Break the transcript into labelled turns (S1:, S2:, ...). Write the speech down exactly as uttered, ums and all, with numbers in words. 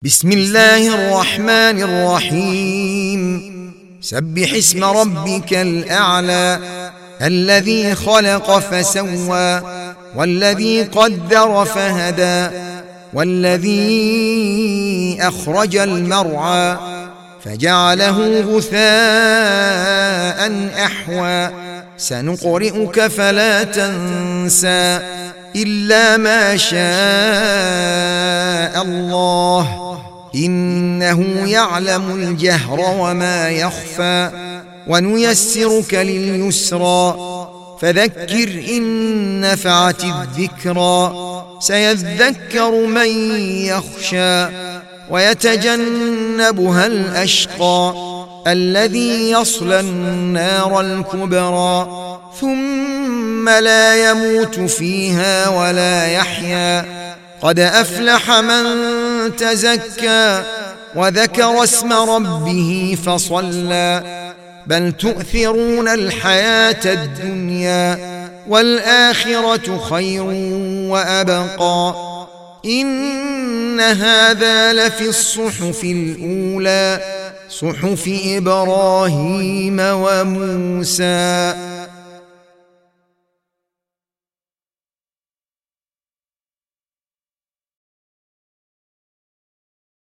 S1: بسم الله الرحمن الرحيم سبح اسم ربك الأعلى الذي خلق فسوى والذي قدر فهدى والذي أخرج المرعى فجعله غثاء أحوى سنقرئك فلا تنسى إلا ما شاء الله إنه يعلم الجهر وما يخفى ونيسرك لليسرى فذكر إن نفعت الذكرى سيذكر من يخشى ويتجنبها الأشقى الذي يصلى النار الكبرى ثم لا يموت فيها ولا يحيا قد أفلح من تزكى وذكر اسم ربه فصلى بل تؤثرون الحياة الدنيا والآخرة خير وأبقى إن هذا لفي الصحف الأولى صحف إبراهيم وموسى.